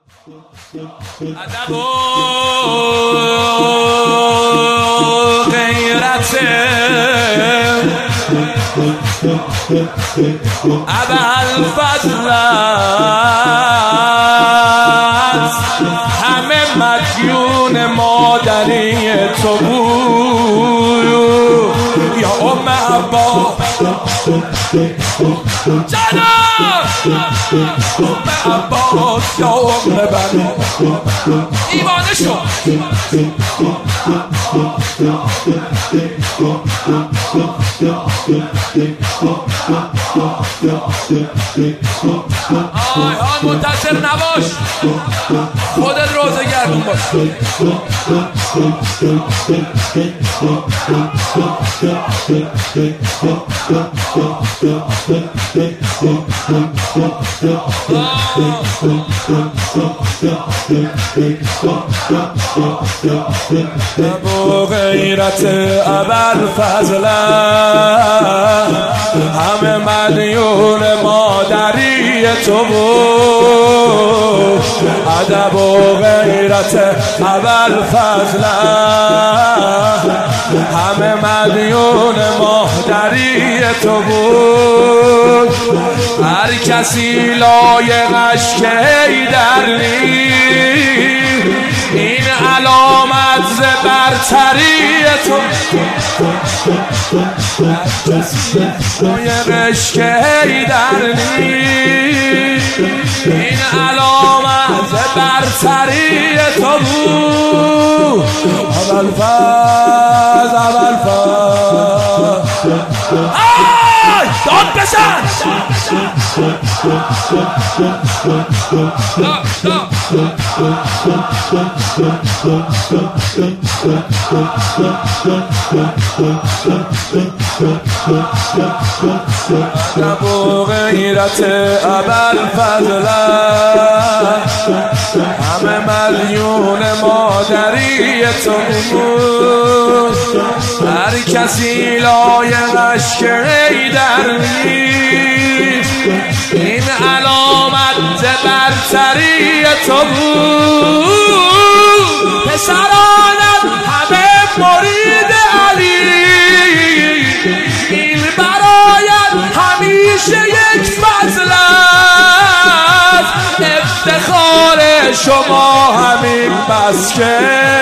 ادب و غیرت ابوالفضل است، همه مدیون مادری تو بود یا ام عباس جانم، ام عباس یا ام بنی ایوانه شو. آی آی منتظر نباش، خودت روزه گردون باش. ابو غیرت ابوالفضل همه مدیون مادری تو بود. ادب و غیرت ابوالفضل همه مدیون مادری تو بود. هر کسی لایقش که در نیست، این علامت ز برتری تو. هر کسی لایقش که در نیست، این علامت ز برتری تو بود. ابوالفضل ابوالفضل آی داد بزن. ادب و غیرت ابوالفضل همه مدیون مادری تو بود. هر کسی لایقش که در نیست، این علامت برتری تو بود. پسرانت همه مرید علی، این برایت همیشه یک فضل است. افتخار شما همین بس که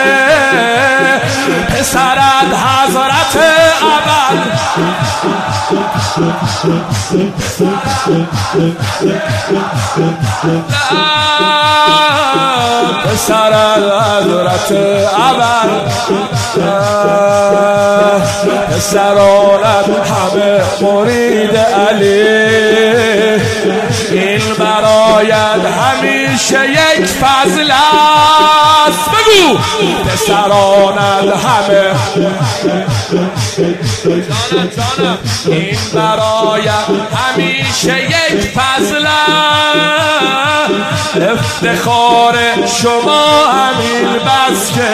پسرت حضرت ابد پسرت حضرت ابد پسرانت همه مرید علی، این برایت همیشه یک فضل است. بگو پسرانت همه جانم، این برایت همیشه یک فضل است. افتخار شما همین بس که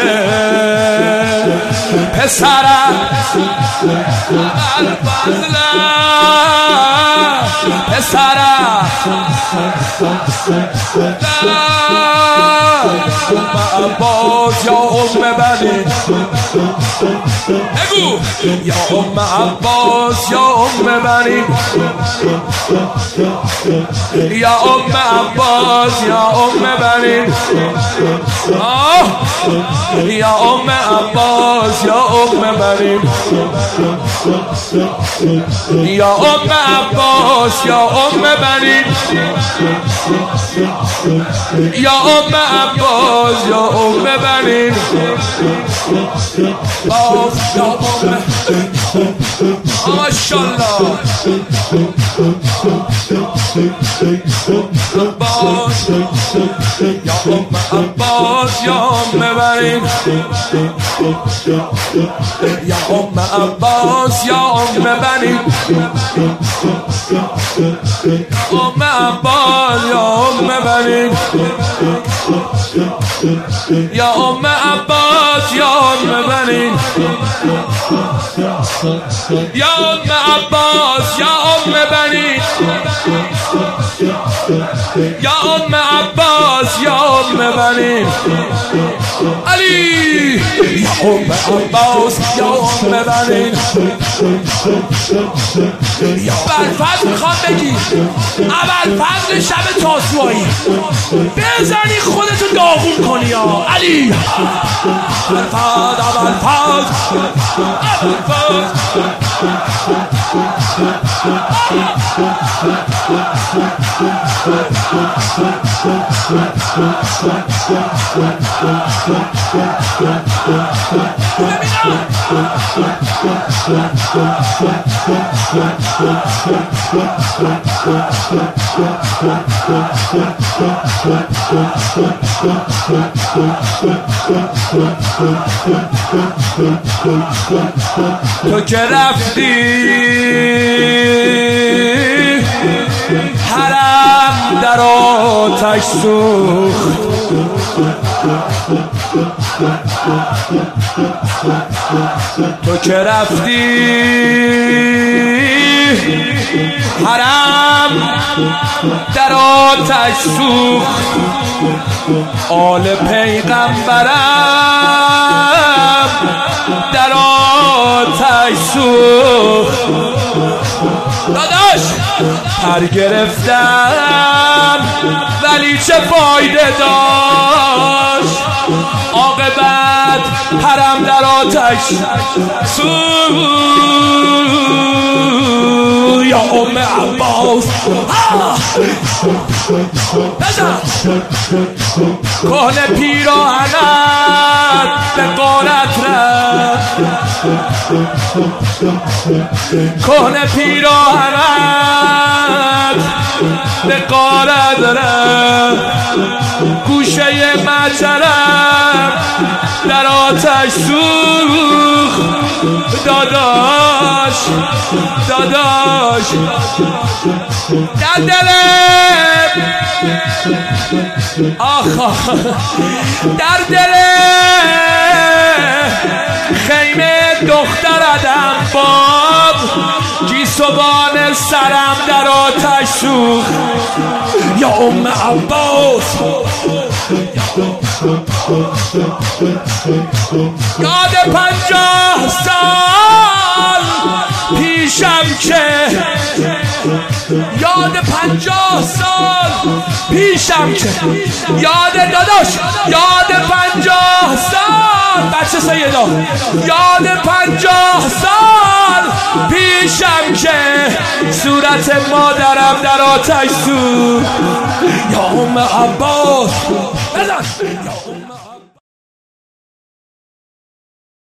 پسرت ابوالفضل پسرت ام عباس یا ام بنی. بگو یا ام عباس یا ام بنی، یا ام عباس یا ام بنی، یا ام عباس یا ام بنی، یا ام عباس یا ام بنی، یا ام عباس یا ام بنی. ماشاءالله عباس یا ام عباس یا ام بنی، یا ام عباس یا ام بنی، ام عباس یا ام بنی، یا ام عباس یا ام بنی، یا ام عباس یا ام بنی، یا ام عباس یا ام ببنین علی یا عباس یا ببنین یا ابوالفضل میخوام بگی ابوالفضل شب تاسوعایی بزنی خودتو داغون کنی یا علی ابوالفضل تو که رفتی حرم در آتش سوخت تو که رفتی حرم در آتش سوخت آل پیغمبرم در آتش سوخت داداش پر گرفتم ولی چه فایده داشت عاقبت حرم در آتش سوخت یا عباس کهنه پیراهنت به غارت رفت کهنه پیراهنت به غارت رفت گوشه مچرم در آتش سوخت داداش داداش در دلم آخا در دل خیمه دختردم باب گیسوان سرم در آتش سوخت یا عباس یاد 50 سال پیشم که یاد 50 سال پیشم که یاد داداش یاد 50 سال بچه سیدا یاد 50 سال پیشم که صورت مادرم در آتش سوخت یا عباس بزن